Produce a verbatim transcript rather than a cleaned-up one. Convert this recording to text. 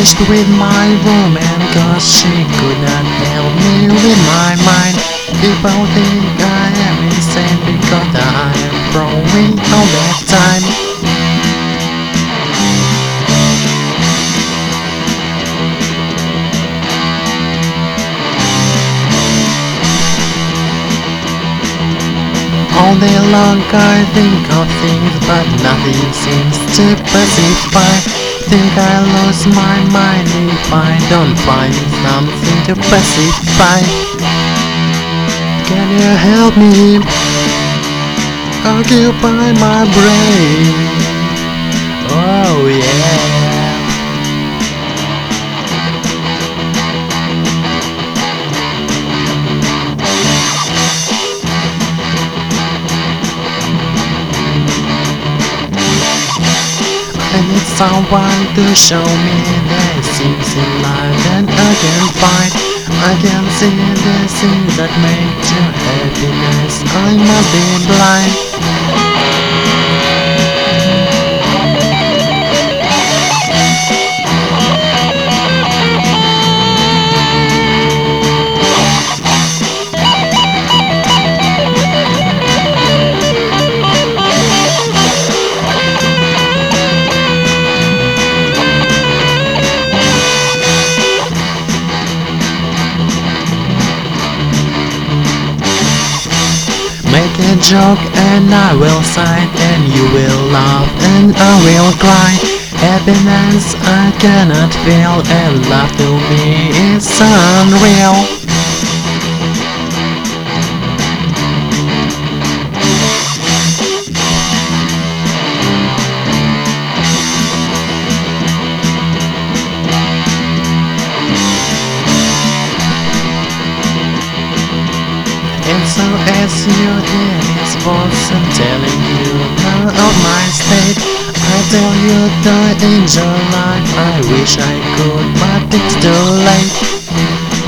finished with my woman, cause she could not help me with my mind. People think I am insane because I am throwing all that time. All day long I think of things, but nothing seems to pacify. Think I lose my mind if I don't find something to pacify. Can you help me occupy my brain? Oh yeah. I need someone to show me the things in life that I can find. I can see the things that make you happiness. I must be blind. Make a joke and I will sigh, and you will laugh and I will cry. Happiness I cannot feel, and love to me is unreal. And so as you hear his voice, I'm telling you now of my state. I tell you the angel life, I wish I could, but it's too late.